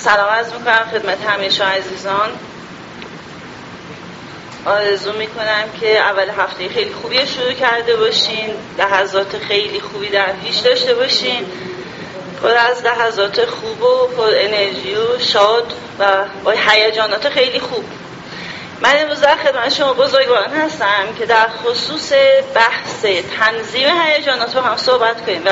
سلام عرض میکنم خدمت همه شما عزیزان. آرزو میکنم که اول هفته خیلی خوبی شروع کرده باشین، لحظات خیلی خوبی در پیش داشته باشین، پر از لحظات خوب و پر انرژی و شاد و با هیجانات خیلی خوب. من امروز در خدمت شما بزرگواران هستم که در خصوص بحث تنظیم هیجانات رو هم صحبت کنیم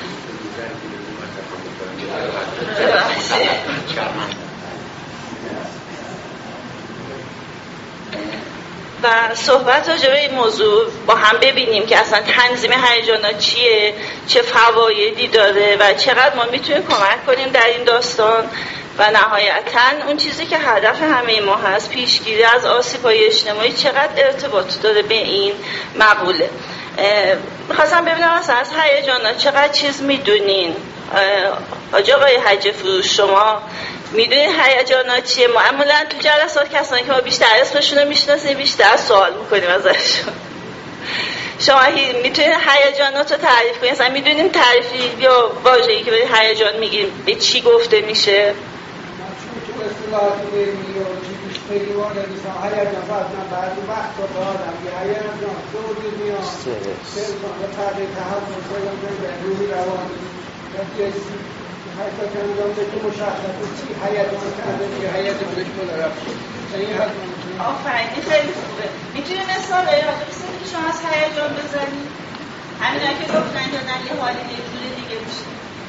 و صحبت راجع به این موضوع با هم ببینیم که اصلا تنظیم هیجانات چیه، چه فوایدی داره و چقدر ما میتونیم کمک کنیم در این داستان و نهایتاً اون چیزی که هدف همه ما هست، پیشگیری از آسیب‌های اجتماعی، چقدر ارتباط داره به این مقوله. می‌خواستم ببینم اصلا از هیجانات چقدر چیز میدونین. آقای حج فروش، شما میدونین هیجانات چیه؟ معمولا تو جلسات کسانی که ما بیشتر اسمشون رو میشناسیم بیشتر سوال میکنیم ازشون. شما میتونین هیجانات رو تعریف کنین؟ اصلا میدونین تعریفی یا واژه‌ای که به هیجان میگیم به چی گفته میشه؟ تو اصطلاحات میگیم خیلی وارد نیستم. هیجان مثلا بعضی وقتا با آدم یه هیجان سعودی میاد سلطان و تغییر تحول سلطان روحی روانی جسمی حتی که انجام که مشخصه چی هیجان کرده که هیجان بهش بالا رفت. آفرین، خیلی خوبه. میتونی مثال راجع به شما از هیجان بزنید؟ همین که گفتن که در یه حالی یه جور دیگه میشه.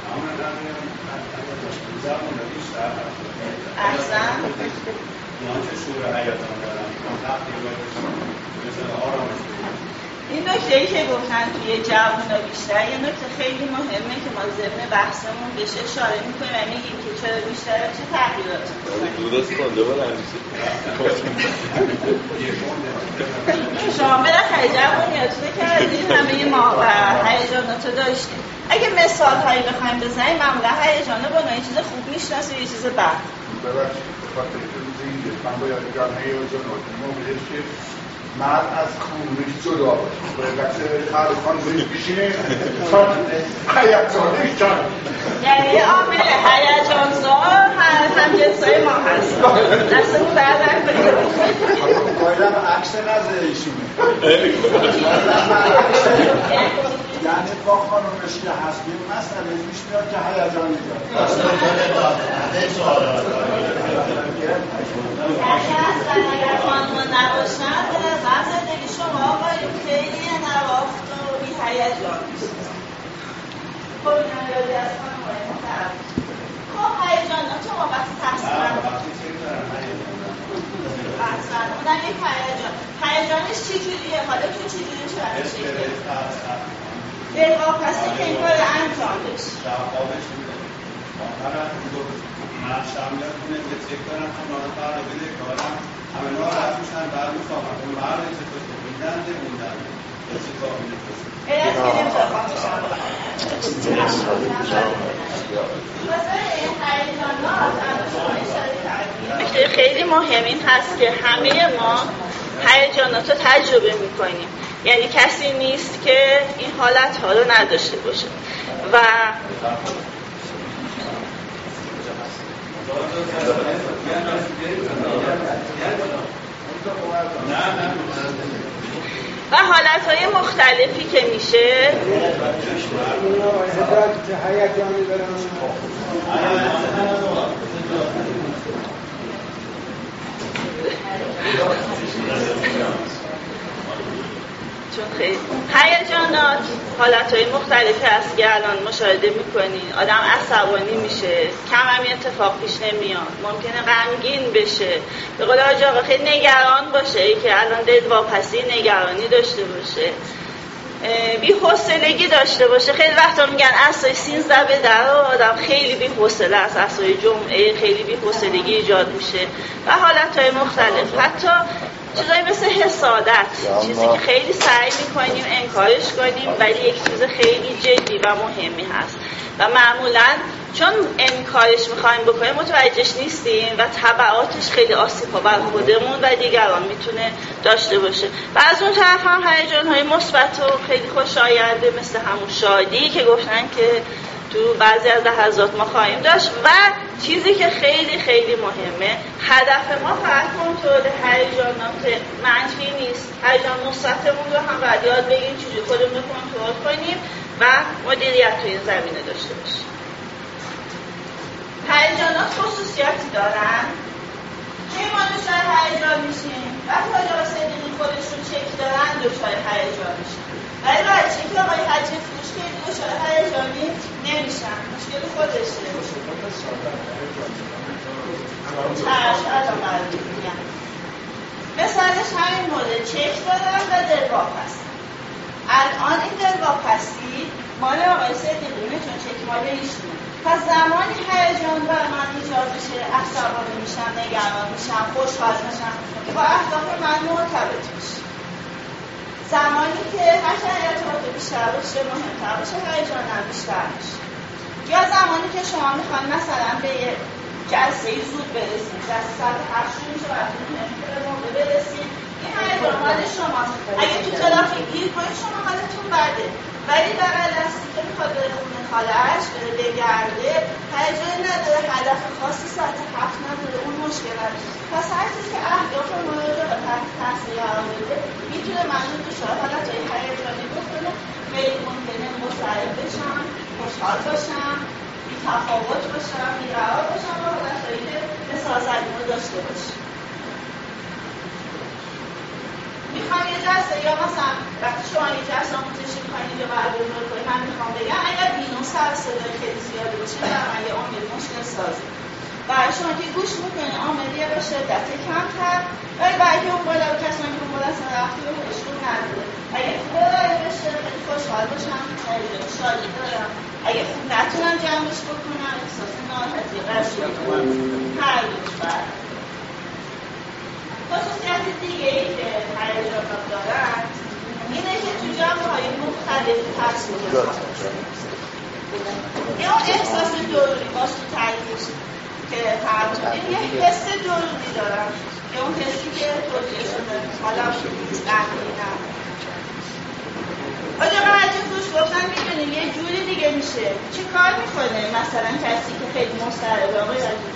احسن. چه شعور هیجان دارن مثل آرامش. این نکته‌ای که گفتن توی جوونا بیشتر یه نکته خیلی مهمه که ما ضمن بحثمون بهش اشاره می‌کنیم و میگیم که چرا بیشتر چه تغییراتی درست کنده بود همیشه شما بالاخره جوونیاتونه کردین، همه ما و هیجاناتو داشتیم. اگه مثال‌هایی بخوایم بزنیم معمولا هیجانا با یه چیز خوب میشناسیم یه چیز بد. ببخشید بخاطر اینکه من باید بگم هیجانات موقعی که مرد از خونش جدا باشه باید بچه خلقان بایش بشینه هیجانش جان یعنی عامل هیجانزا هم جنسای ما هست دستمون بردن کنیم بایدم عکس نزده ایشونه یعنی با خانومش که هست بیم مسئله میش میاد که هیجانی داره اگر خانوم نباشن به نظر زندگی شما آقایون خیلی نواخت و بی هیجان میشه. خب این هم یادی از خانومای محترم. خب هیجانات شما وقتی تحصیل احسن اونم یک هیجانش چی جوریه؟ حالا تو چی جوری چه وقتی شکل؟ دلواپسی که این کار انجام بشه من شامل کنه که چک کنم خانواده فردا بده کارم همه ناراحت میشن بعد میفهمن اون مرد چطور میدن چه کاری میکنه غیر از که نمیشه خواهد خیلی مهم این هست که همه ما هیجانات رو تجربه میکنیم. یعنی کسی نیست که این حالت ها رو نداشته باشه و حالتهای مختلفی که میشه چون خیلی هیجانات حالتهای مختلفی هست که الان مشاهده میکنین. آدم عصبانی میشه، کم هم اتفاق پیش نمیاد، ممکنه غمگین بشه، به قول حاج آقا خیلی نگران باشه که الان دلواپسی نگرانی داشته باشه، بی‌حوصلگی داشته باشه. خیلی وقتا میگن عصای 13 به در آدم خیلی بی‌حوصله است، عصای جمعه خیلی بی‌حوصلگی ایجاد میشه و حالتهای مختلف، حتی چیزایی مثل حسادت، چیزی که خیلی سعی میکنیم انکارش کنیم ولی یک چیز خیلی جدی و مهمی هست و معمولاً چون انکارش میخوایم بکنیم متوجهش نیستیم و تبعاتش خیلی آسیب‌ها بر خودمون و دیگران میتونه داشته باشه. و از اون طرف هم هیجان‌های مثبت و خیلی خوشاینده مثل همون شادی که گفتن که تو بعضی از لحظات ما خواهیم داشت. و چیزی که خیلی خیلی مهمه، هدف ما فقط کنترل هیجانات منفی نیست، هیجان مثبتمون رو هم باید یاد بگیریم چجوری خودمون رو کنترل کنیم و مدیریت تو این زمینه داشته باشیم. هیجانات خصوصیاتی دارن که ما دچار هیجان میشیم. وقتی آقای صدیقی خودشون چک دارن دچار هیجان میشن، ولی باید چک آقای حجی فروش که دچار هیجانی نمیشن، مشکل خودشه. مثالش همین مورد چک دارن و دلواپسی. الان این دلواپسی مال آقای صدیقی چون چک مال ایشونه. پس زمانی هیجان برای من ایجاد بشه، عصبانی میشم، نگران میشم، خوشحال میشم که با اهداف من مرتبط میشه. زمانی که هرچند ارتباط بیشتر باشه، مهمتر باشه، هیجانم بیشتر میشه. یا زمانی که شما میخواین مثلا به یه جلسه زود برسید، جلسه ساعت 8 شروع میشه براتون مهمه به موقع برسید، این هیجان حال شماست. اگه تو ترافیک گیر کنید شما حالتون بده، ولی بغل دستی که میخواد بره خونه خاله‌اش بره بگرده، هیجانی نداره، هدف خاصی ساعت 7 نداره، اون مشکل هست. پس هر چیزی که اهداف مورد رو تحت تاثیر قرار بده میتونه منو دچار حالتهای هیجانی بکنه. خیلی ممکنه مضطرب بشم، خوشحال باشم، بی‌تفاوت باشم، بی‌قرار باشم و حالتهایی که مثال زدیم رو داشته باشم. میخوام یه جلسه یا مثلا وقتی شما یه جلسه آموزشی میخواین اینجا برگزار کنید، من میخوام بگم اگر بینو سر صدای خیلی زیاده باشه در من یه عامل مشکل سازه. برای شما که گوش میکنید عاملیه به شدت کمتر، ولی برای که اون بالا کسانی که اون بالا اصلا رفتی به خودشون نداره. اگه خوب رای بشه خیلی خوشحال باشم، شادی دارم. اگه خوب نتونم جمعش بکنم احساس ناراحتی قشنگ میکنم. هر دوش برد. خصوصیت دیگه ای که هیجانات دارن اینه که تو جامعه‌های مختلفی تاثیر میذارن. اون احساس درونی باش تو تعریفش که فرمودیم یه حس درونی دارن که اون حسی که توجیه شده حالا غمگینم. آجا بعضی توش گفتن میدونیم یه جوری دیگه میشه. چه کار میکنه مثلا کسی که خیلی مضطربه آقای عزیز؟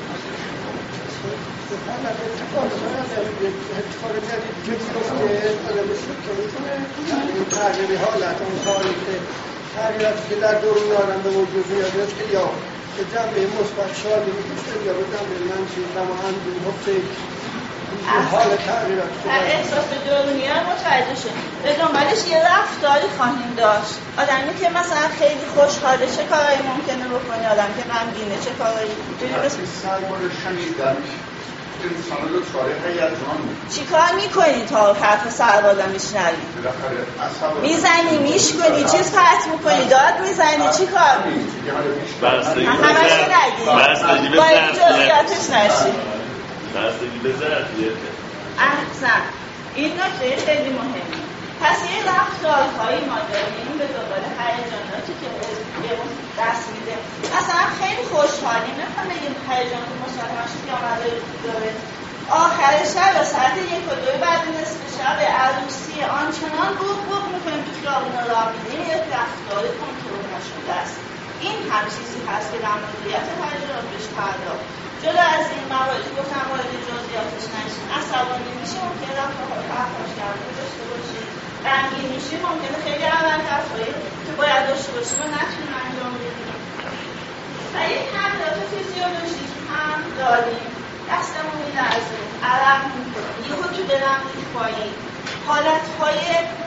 اتفاق جدید که آدم شد که میتونه این تغییری حالت اون کاری که تغییراتی که در درون آدم به وجود میاد که یا به جنبه مثبت شادی میکشه یا به جنبه منفی غم و اندوه و فکر حال تغییراتی که احساس درونی هم متوجه شد. به دنبالش یه رفتاری خواهیم داشت. آدمی که مثلا خیلی خوشحاله چه کارهایی ممکنه بکنه، آدم که غمگینه چه کارهایی سربار شنیدن انسان رو چاره هیجان چی کار میکنی تا حرف سربازم میشنوی؟ میزنی میشکنی چیز پرت میکنی داد میزنی چی کار میکنی؟ همش نگی باید جزئیاتش نشی. بستگی به ظرفیت. احسن، این نکته خیلی مهمه. پس یه رفتارهایی ما داریم به دنبال هیجاناتی که بهمون دست میده. مثلا خیلی خوشحالیم، نمیخوام بگیم هیجان که مصاحبه‌اش پیامده داره. آخر شب و ساعت 1 و 2 بعد نصف شب عروسی آنچنان بوق بوق میکنیم تو خیابون راه میریم، یه رفتار کنترل نشده است. این هم چیزی هست که در مدیریت هیجان بهش پرداخت. جدا از این مواردی گفتم وارد جزئیاتش نشیم. عصبانی میشه ممکنه رفتارهای پرخاشگرانه داشته باشیم. غمگین میشیم ممکنه خیلی عملکردهایی که باید داشته باشیم و نتونیم انجام بدیم. و یک تغییرات فیزیولوژیک هم داریم. دستمون میلرزه، عرق میکنیم، یهو تو دلم ریخت پایین. حالتهای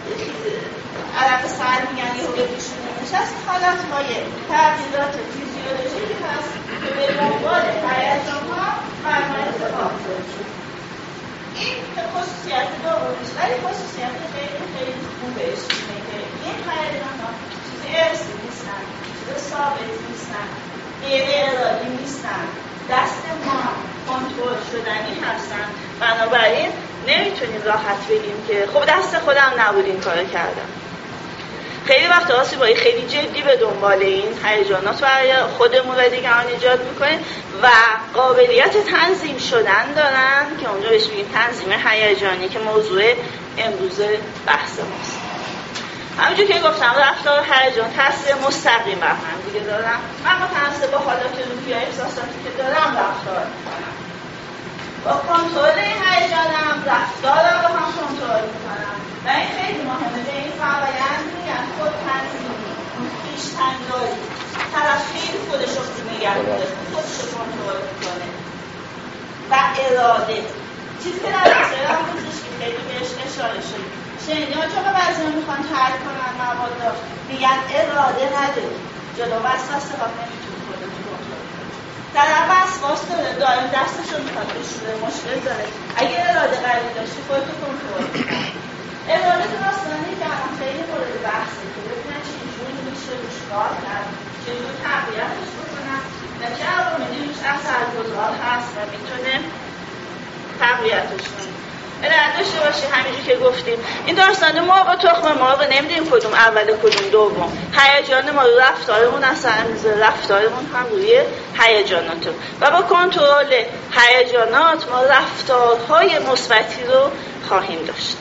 عرق سر میگن یهو به پیشونی نشست، حالتهای تغییرات فیزیولوژیکی هست که به دنبال هیجان‌ها برنامه اتفاق میفته. این خصوصیت دومیش، ولی خصوصیت خیلی خیلی خوبش اینه که این هیجان‌ها چیز ارثی نیستن، چیز ثابت نیستن، غیر ارادی نیستن، دست ما کنترل شدنی هستن. بنابراین نمیتونیم راحت بگیم که خب دست خودم نبود این کارو کردم. خیلی وقت آسیبایی خیلی جدی به دنبال این هیجانات برای خودمون و دیگران ایجاد میکنیم و قابلیت تنظیم شدن دارن که اونجا بهش میگیم تنظیم هیجانی که موضوع امروز بحث ماست. همونجور که گفتم رفتار و هیجان تاثیر مستقیم بر هم دیگه دارم. من متناسب با حالات روحی و احساساتی که دارم رفتار میکنم. با کنترل هیجانم رفتارم رو هم کنترل میکنم و این خیلی مهمه. به این فرآیند میگن خود تنظیمی، خویشتن‌داری. طرف خیلی خودش رو نگه می‌داره، خودش رو کنترل میکنه و اراده. چیزی که در رسائل آموزش که خیلی بهش اشاره شد، شنیدی ها چون بعضی‌ها میخوان ترک کنن مواد رو، میگن اراده نداری، جلو وسوسه ها نمیتونی خودت کنترل کنی. طرف وسواس داره، دائم دستش رو میخواد بشوره، مشکل داره. اگه اراده قوی داشتی خودت کنترل کنی. اراده داستانی که الان خیلی مورد بحثه که ببینن چجوری میشه روش کار کرد، چجوری تقویتش بکنن و چه عواملی روش اثرگذار هست و میتونه تقویتش کنه. علت داشته باشی همینجور که گفتیم این داستان مرغ و تخم مرغ نمیدونیم کدوم اول کدوم دوم. هیجان ما رو رفتارمون اثر میذاره، رفتارمون هم روی هیجاناتمون و با کنترل هیجانات ما رفتارهای مثبتی رو خواهیم داشت.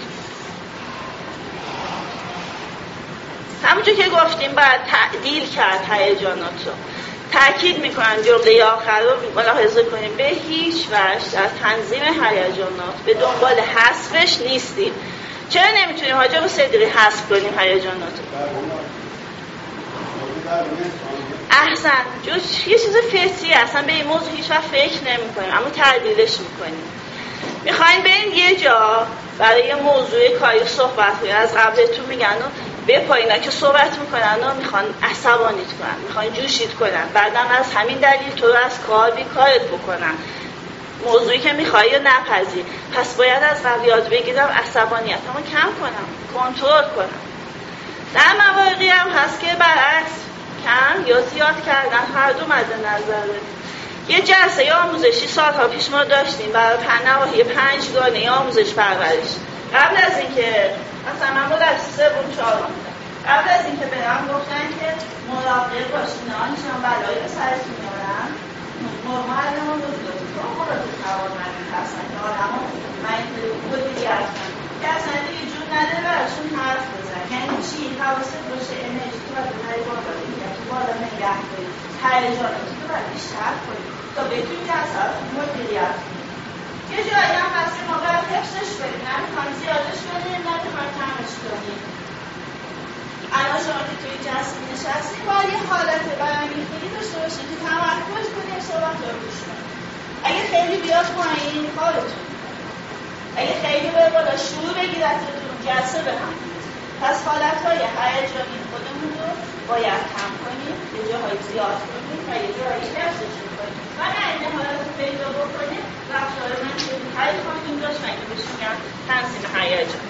همونجور که گفتیم باید تعدیل کرد هیجانات رو. تأکید میکنم جمله آخر رو ملاحظه کنیم، به هیچ وجه در تنظیم هیجانات به دنبال حذفش نیستیم. چرا نمیتونیم حاجب صدیقی حذف کنیم هیجانات رو؟ احسن، یه چیز فطری اصلا به این موضوع هیچ وقت فکر نمی کنیم اما تعدیلش میکنیم. میخواین برین یه جا برای یه موضوع کاری صحبت کنید، از قبلتون میگن به پایینا که صحبت میکنن و میخوان عصبانیت کنن، میخوان جوشیت کنن، بعدم از همین دلیل تو رو از کار بیکارت بکنن، موضوعی که میخوایی رو نپذیر. پس باید از قبل یاد بگیرم عصبانیتمو کم کنم، کنترل کنم. در مواقعی هم هست که برعکس کم یا زیاد کردن هر دو مد نظره. یه جلسه آموزشی سالها پیش ما داشتیم برای نواحی 5 گانه آموزش پرورش. قبل از اینکه مثلا من بود از 3 بود 4 قبل از اینکه برم گفتن که مراقب باشین آنچنان بلایی به سرتون میارن معلمان رو دادیم تو مورد توانمندی هستن که آدم ها منطقی مدیریت کنن که اصلا دیگه جون نداره براشون حرف بزن. یعنی چی؟ حواست باشه انرژی تو باید بهایی بالا بگیرد، تو بالا نگه کنید، هیجاناتی تو باید بیشتر کنید تا بتونید که اصلا مدیریت کنید. یه جایی هم هستی ما باید حفظش کنیم، نمیخوایم زیادش کنیم، نمیخوایم کمش کنیم. الان شما که توی جلسه نشستیم باید یه حالت برانگیختگی داشته باشید که تمرکز کنیم صحبت رو گوش کنیم. اگه خیلی بیاد پایین کارتون، اگه خیلی به بالا شروع بگیرتتون جلسه به هم. پس حالتهای هیجانی خودمون رو باید کم کنیم، یه جاهای زیاد کنیم و یه جاهای حفظش کنیم و نه این حالت رو پیدا بکنیم رفتار من خیلی خواهیم داشت و این بهش میگم تنظیم هیجان.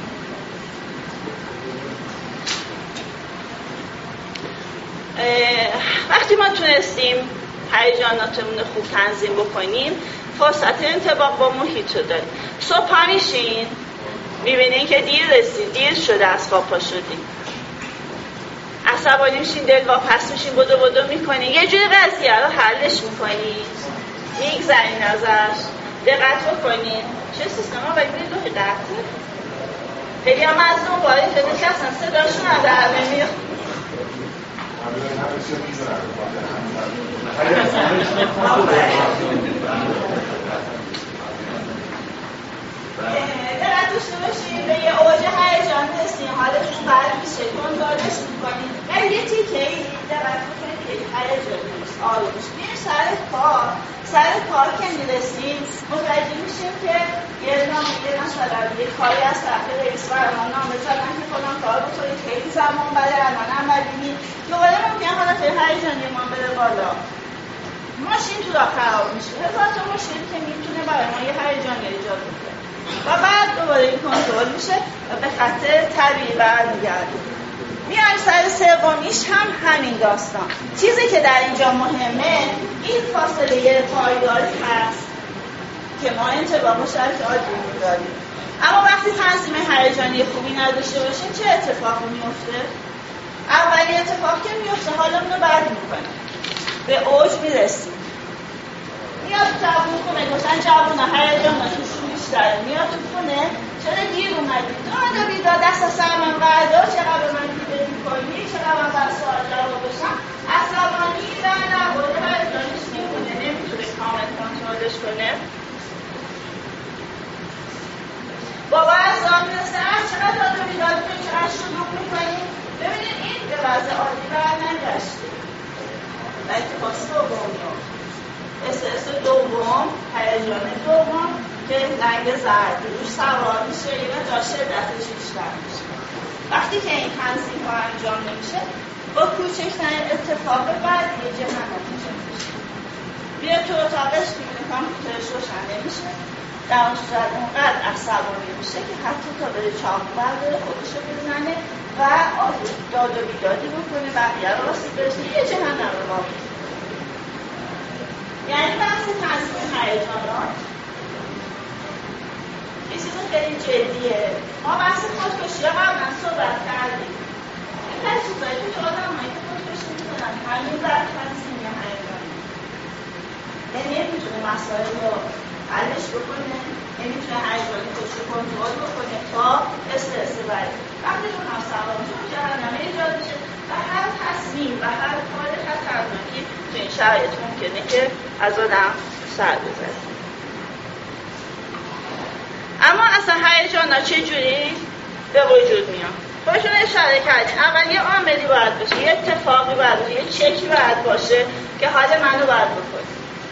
وقتی ما تونستیم هیجاناتمون رو خوب تنظیم بکنیم فرصت انطباق با محیط رو داریم. صبح ها میشین میبینین که دیر شده از خواب پا شدیم، عصبانی میشین، دلواپس میشین، بدو میکنین، یه جوری قضیه رو حلش میکنین، میگذرین ازش، دقت بکنین چه سیستم ها باید میرید رو دقت خیلی هم از اون باید که نشستن صداشون هم در نمیاد. دقت داشته باشید به یه اوج هیجان رسید، حالتون بد میشه، کنترلش میکنید ولی یه تیکه‌ای دقت بکنید که هیجان نیست، آرومش میریم سر کار که میرسیم متوجه میشیم که یه مثلا یه کاری از طرف رئیس برمان نامه زدن که فلان کار بکنید، خیلی زمان بده، الان هم بدینید دوباره ممکن حالت هیجانی ما بره بالا، ماشین تو راه خراب میشه، هزار تا مشکلی که میتونه برای ما یه هیجانی ایجاد کنه و بعد دوباره این کنترل میشه و به خط طبیعی برمیگردیم. میایم سر سومیش هم همین داستان. چیزی که در اینجا مهمه این فاصله پایداری هست که ما انطباق شرط عادی داریم. اما وقتی تنظیم هیجانی خوبی نداشته باشیم چه اتفاقی میفته؟ اولی اتفاق که میفته حالمون رو بد میکنه، به اوج میرسیم. میاد جوون خونه، گفتن جوونه هیجان توشون بیشتره، میاد تو خونه چرا دیر اومدی؟ تو بیدار دست از سر من بردار، چقدر به من دیده میکنی چقدر من بر سوال جواب بشم عصبانی و در مورد هیجانش میمونه، نمیتونه کامل کنترلش کنه. بابا از آن مثل چقدر داد و بیداد کنی، چقدر شلوغ میکنی. ببینید این به وضع عادی برنگشته و اتفاق دوم استرس دوم، هیجان دوم که رنگ زرد روش سوار میشه یا تا شدتش بیشتر میشه. وقتی که این تنظیم ها انجام نمیشه با کوچکترین اتفاق بعد یه جهنم میشه. بیا تو اتاقش میبینه کامپیوترش روشن نمیشه، در اون صورت اونقدر عصبانی میشه که حتی تا بره چاق برداره خودشو بزنه و داد و بیدادی بکنه، بقیه رو آسیب برسونه، یه جهنم رو باقی. یعنی بحث تنظیم هیجانات یه چیز خیلی جدیه. ما بحث خودکشی ها قبلا صحبت کردیم. این بحث چیزایی که آدم هایی که خودکشی میکنن همین بر تنظیم هیجانی، یعنی نمیتونه مسائل رو حلش بکنه، نمیتونه هیجانی خودش رو کنترل بکنه تا استرس بره. وقتی اون عصبانی چون جهنمه ایجاد میشه و هر تصمیم و هر کار خطرناکی تو این شرایط ممکنه که از آدم سر بزنه. اما اصلا هیجانا چجوری به وجود میان؟ خودشون اشاره کردیم. اول یه عاملی باید باشه، یه اتفاقی باید باشه، یه چکی باید باشه که حال منو باید بکنه.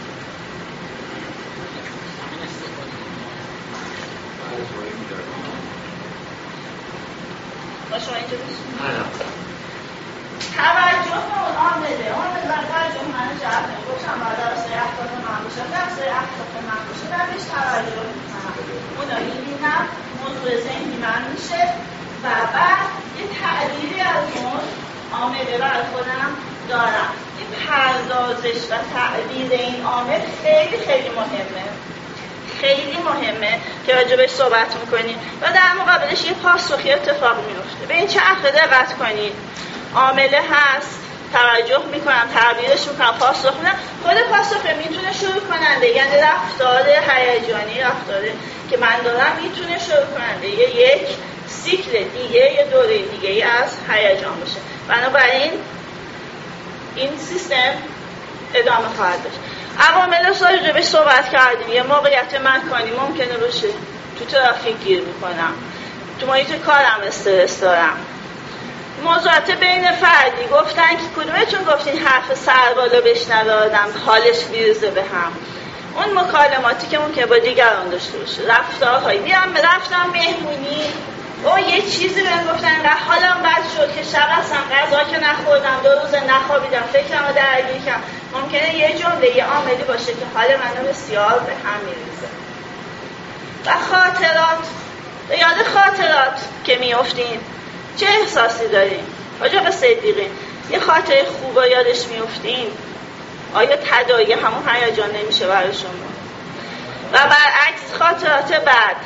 با شما اینجا بشید توجه به اون عامله، عامل و توجه منو جلب نمی‌کنم، باید درسته اهداف من باشه، درسته اهداف من باشه، در بهش توجه میکنم، اونو میبینم، موضوع ذهنی من میشه و بعد یه تعبیری از اون عامله برای خودم دارم. این پردازش و تعبیر این عامل خیلی خیلی مهمه، خیلی مهمه که راجبش صحبت میکنیم و در مقابلش یه پاسخی اتفاق میفته. به این چه عقل دقت کنید، عامله هست، توجه میکنم، تعبیرش میکنم، پاسخ میدم. خود پاسخه میتونه شروع کننده، یعنی رفتار هیجانی، رفتاری که من دارم میتونه شروع کننده یک سیکل دیگه، یه دوره دیگه از هیجان باشه. بنابراین این سیستم ادامه خواهد داشت. عوامل راجبش صحبت کردیم. یه موقعیت مکانی ممکنه باشه، تو ترافیک گیر میکنم، تو محیط کارم استرس دارم. موضوعات بین فردی گفتن که کدومتون گفتین حرف سر بالا بشنوه آدم حالش بیرزه به هم. اون مکالماتی که ممکنه با دیگران داشته باشه، رفتارهایی. رفتم مهمونی او یه چیزی بهم گفتن انقدر حالم بد شد که شب اصلا غذا که نخوردم، 2 روز نخوابیدم، فکرمو درگیر کردم. ممکنه یه جمله، یه عاملی باشه که حال منو بسیار به هم میریزه. و خاطرات، به یاد خاطرات که میافتین چه احساسی دارین؟ آجا به صدیقین یه خاطره خوبا یادش میافتین؟ آیا تداعی همون هیجان نمیشه برای شما؟ و برعکس خاطرات بعد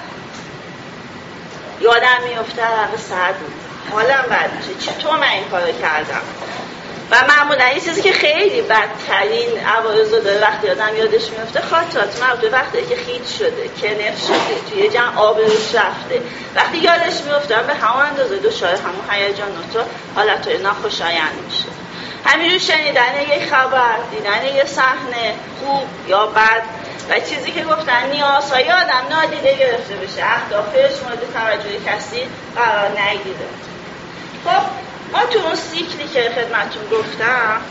یادم میفته عرق سرد بود، حالم بد میشه، چطور من این کارو کردم؟ و معمولا این چیزی که خیلی بدترین عوارض داره وقتی آدم یادش میفته، خاطرات مربوط به وقتی که خیت شده، کنف شده، توی جمع آب روش رفته، وقتی یادش میفته به همون اندازه دچار همون هیجانات و حالتهای ناخوشایند میشه. همینجور شنیدن یک خبر، دیدن یک صحنه خوب یا بد و چیزی که گفتن نیازهای آدم نادیده گرفته بشه، اهدافش مورد توجه کسی قرار نگیره. خب ما تو اون سیکلی که خدمتتون گفتم،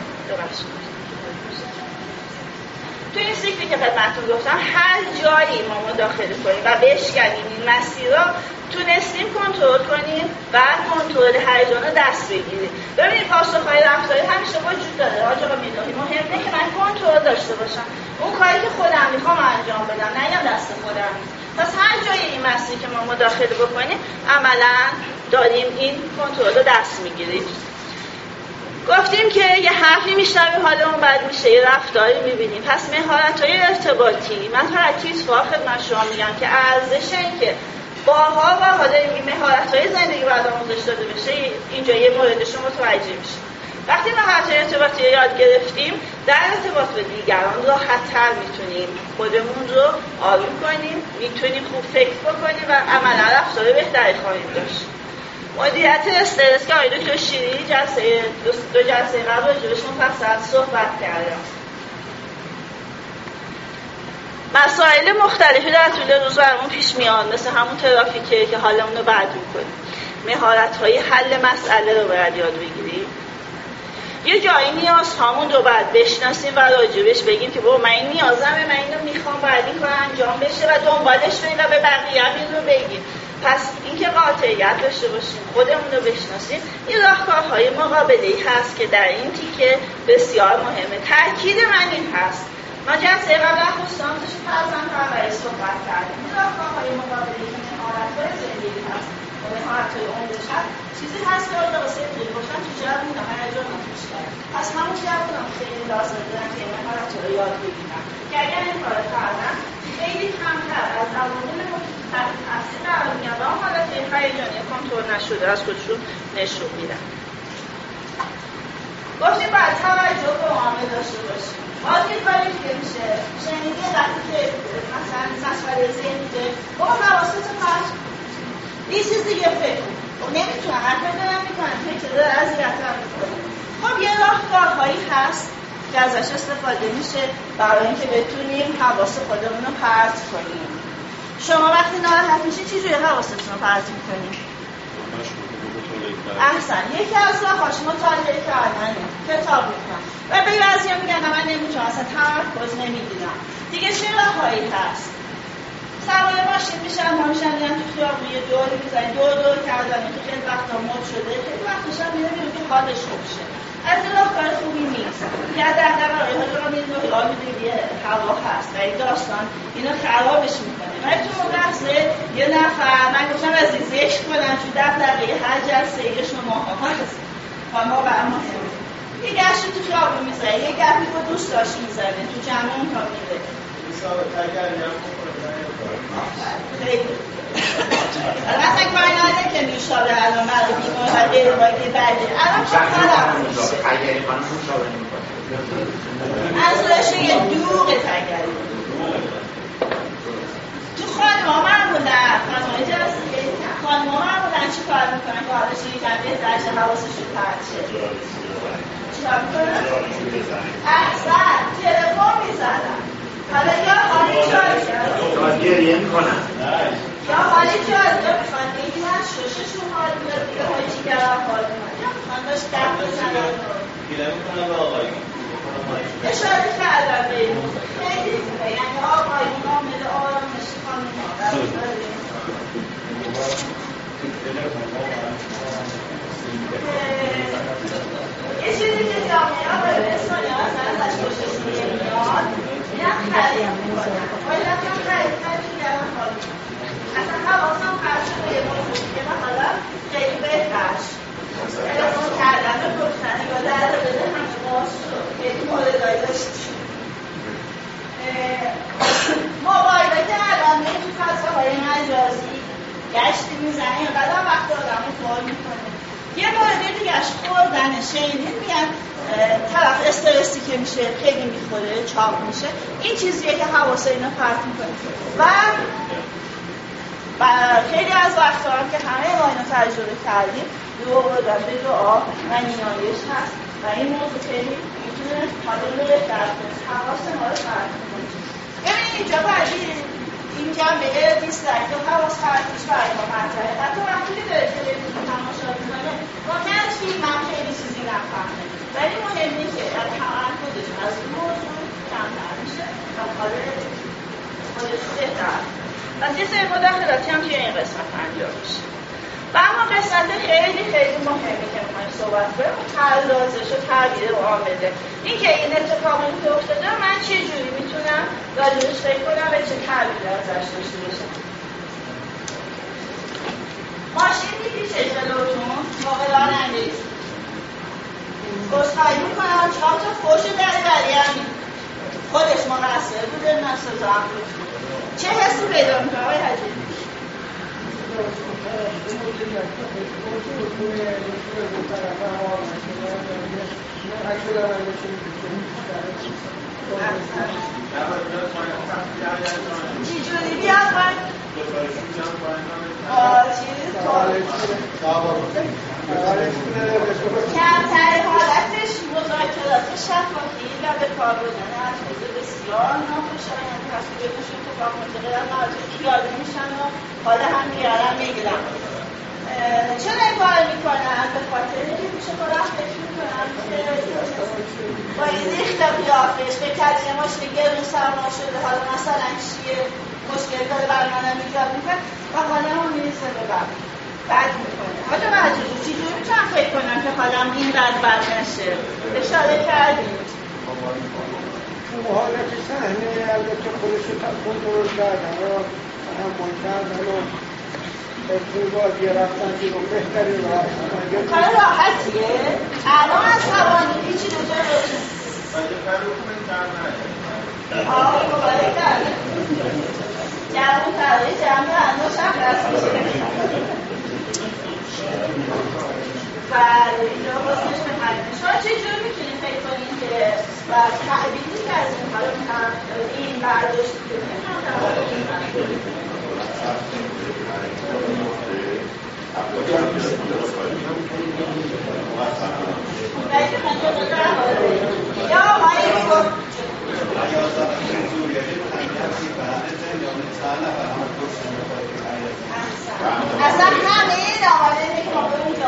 تو این سیکلی که خدمتتون گفتم هر جایی ما مداخله کنیم و بشکنیم این مسیر را تونستیم کنترل کنیم و کنترل هیجان رو دست بگیریم. ببینید پاسخهای رفتاری همیشه وجود داره. آقا میدونی مهمه که من کنترل داشته باشم، اون کاری که خودم میخوام انجام بدم، نه دست خودم. پس هر جای این مسیر که ما مداخله بکنیم عملاً داریم این کنترل رو دست میگیریم. گفتیم که یه حرفی میشنویم حالمون بد میشه، یه رفتاری میبینیم. پس مهارت‌های ارتباطی، من فقط چیزها خدمت شما میگم که ارزش این که باها و حالا این مهارت‌های زندگی باید آموزش داده بشه، اینجا یه موردش رو متوجه میشه. وقتی مهارت‌های ارتباطی رو یاد گرفتیم، در ارتباط با دیگران راحت‌تر میتونیم خودمون رو آروم کنیم، میتونیم خوب فکر بکنیم و عملاً رفتار بهتری خواهیم داشت. مدیریت استرس که آقای دکتر شیری دو جلسه قبل راجبشون مفصل صحبت کردم. مسائل مختلفی در طول روز برامون پیش میاد، مثل همون ترافیکه که حالمون رو بد میکنه. مهارت‌های حل مسئله رو باید یاد بگیریم. یه جایی نیاز هامون رو باید بشناسیم و راجبش بگیم که بابا من این نیازمه، من اینو میخوام، باید این کار انجام بشه و دنبالش بریم و به بقیه هم این رو بگیم. پس اینکه قاطعیت داشته باشیم، خودمون رو بشناسیم، این راهکارهای مقابله‌ای هست که در این تیکه بسیار مهمه. تاکید من این هست، ما جلسه قبل خصوصانش فرزند پروری صحبت کردیم. این راهکارهای مقابله‌ای که مهارت‌های زندگی هست و مهارت‌های عمرش هست، چیزی هست که آدم واسه دیر باشن تو جواب میدم هیجان نمیشه. پس همون جوابم خیلی لازم دارن که این مهارت‌ها رو یاد بگیرن که اگر این کار کردن خیلی کمتر از عوامل تحت تاثیر قرار میگیرن و اون حالت هیجانی کنترل نشده از خودشون نشون میدن. گفتیم باید توجه به عامل داشته باشیم. باید یه کاری که میشه شنیدی وقتی که مثلا مسئله ذهنی ده با حواستو پرت یه چیز دیگه فکر کن. نمیتونم حرف دارم میکنم فکر داره اذیتم میکنه. خب یه راهکارهایی هست که ازش استفاده میشه برای اینکه بتونیم حواس خودمون رو پرت کنیم. شما وقتی ناراحت میشید چی جوری حواستون رو پرت میکنید؟ احسن. یکی از راهاش مطالعه کردنه، کتاب میخونم و به بعضیا میگن من نمیتونم اصلا تمرکز نمیگیرم. دیگه چه راههایی هست؟ سوار ماشین میشن، ما میشن میرن تو خیابون یه دوری میزنن، دور کردن که خیلی وقتا مد شده، خیلی وقتش هم میره که حالش خوب شه. از این راهکار خوبی نیست. یه دقیقه برای حالا رو میدونی آب میدونی یه هوا هست و این داستان اینو خرابش میکنه. ولی تو اون لحظه یه نفر من گفتم از این ذکر کنم تو 10 دقیقه هر جلسه یه شما هست و ما برام مهمه. یه گشت تو خیابون میزنه، یه گپی با دوست داشت میزنه، تو جمع اون تا میره. مثلا کاری نداره که میشابه الان برای بیمار و غیر باید که بده الان چه خراب میشه منظورش یه دوغ تگری تو خانم‌ها معمولا خانم‌های جلسه خانم‌ها معمولا چی کار میکنن که حالش یکم بهتر شه حواسشون پرت شه چی کار میکنن؟ احسن تلفن میزنن حالا یا حالی جاری گریه میکنن یا حالی جاری یا میخوان بگیرن شششون حال میاد دیگه های چیگرم حال میاد یا میخوان داشت دم بزنن گیره میکنن به آقایی اشاره کردن به این خیلی خوبه یعنی آقایی عامل آرامشی خانم‌ها یه چیزی که جامعه ها باید بسانی ها ازش خوششون نمیاد اینم خرید میکنن باید هم خرید دیگران حال اصلا حواسم پرد شده یه موضوع که من حالا خیلی بهترش تلفن کردن و گفتن یا در بده همه باز شد خیلی موردایی داشتیم موبایل که الان تو فضاهای مجازی گشتی میزنه یا بعد هم وقت آدم رو فعال میکنه یه مورد دیگهش خوردن شنیدین میگن طرف استرسی که میشه خیلی میخوره چاق میشه این چیزیه که حواسه اینو پرت میکنه و خیلی از وقتا هم که همه ما اینو تجربه کردیم دعا بردن به دعا و نیایش هست و این موضوع خیلی میتونه حالا رو بهتر کنه حواس ما رو پرت کنه. ببینید اینجا باید این جنبه دیسترکت و حواس پرتش برای ما مطرحه حتی وقتی که داره تلویزیون تماشا میکنه ممکنه از فیلم هم خیلی چیزی نفهمه ولی مهمه که از تمرکزش از این موضوع کمتر میشه و خودش بهتر پس یه سری مداخلاتی هم توی این قسمت انجام میشه و اما قسمت خیلی خیلی مهمی که میخوایم صحبت کنیم پردازش و تغییر عامله این که این اتفاقی که افتاده من چه جوری میتونم راجعش فکر کنم و چه تغییری ازش داشته باشم ماشین میپیشه جلوتون موقع رانندگی عذرخواهی میکنم 4 تا فحش دریوری هم خودش مقصر بوده نه سزا هم بود چه حسی پیدا میکنه آقای حجی؟ چی جوری بیاد باید؟ چیز کمترین حالتش مذاکرات شفاهی و به کار بردن الفاظ بسیار ناخوشایند هست که بدونشون اتفاق میفته قدر مراجع پیاده میشن و حال هم میارن میگیرن. چرا این کار میکنن؟ به خاطر اینکه پیش خودم فکر میکنن که با این ریخت قیافش به کجی ماشین گرون سرما شده حالا مثلا چیه مشکل داره برای منم ایجاد میکنه و حالا هم میرسه به بد میکنه. حالا مجبور چیزی میتونم فکر کنم که حالا اینقدر بد نشه اشاره کردیم اون حالت صحنه البته خودش رو کنترل کردن و تحمل کردن و پول بازی رفتن بیرون بهترین راحت کار راحتیه؟ الان از توانی هیچی دوزه روشن مبارک کرده جمعون تغییر جمعه انداش هم رست میشه و اینجا بازنش به حرمه شما چجور میتونید فکر کنید که تعبیری که از این حالا این برداشتی که اصلا همین آقای نکامه اونجا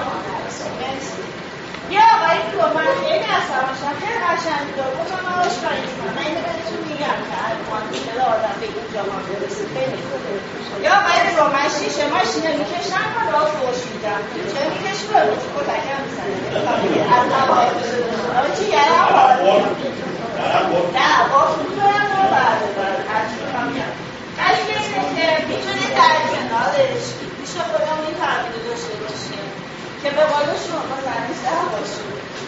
یه آقایی که من خیلی اصابشم خیلی قشنگ دار گفتم من آشکاری میکنم من اینو بهتون میگم که الان میشه آدم به اینجا ما برسید خیلی خوبه یا آقایی رو من شیشه ماشینه میکشم و راه فوش میدم چه میکشی رو رو کتک هم میزنه از هوای چی یعنی نه باش میدونم رو برده هرچی میکنم ولی میتونید در کنارش پیش خودم این تعبیل داشته باشیم که به قول شما با زنش ده باشیم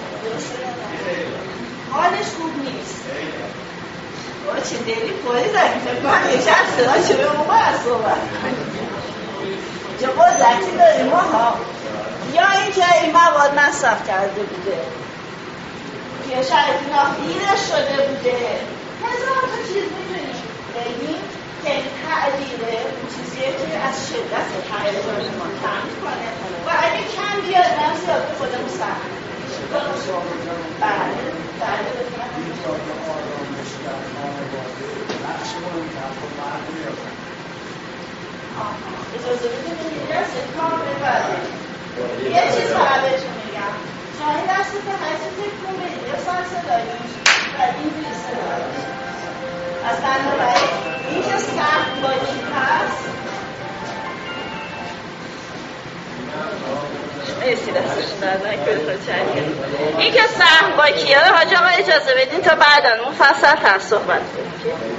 حالش خوب نیست با چه دلی پولی داریم فکر کنم یه شخص صدا چه به موقع از صحبت چه قدرتی داریم ما ها یا اینکه این مواد مصرف کرده بوده که شاید ناخیرش شده بوده هزار تا چیز میتونیم بگیم که تعبیره اون چیزیه که از شدت هیجان ما کم میکنه و اگه کم بیاد من زیاد به خودمون سخت بله اجازه بدید درست کار ببره یه چیز فقط بهتون میگم شما این درست که هرچی فکر کن برید یه سال صداییم و این بیل صداییم از بنابراین این که سخت باکی هست مرسی دستشون دردن این که سهم باکیه حاج آقا اجازه بدین تا بعدن مفصل تر صحبت کنیم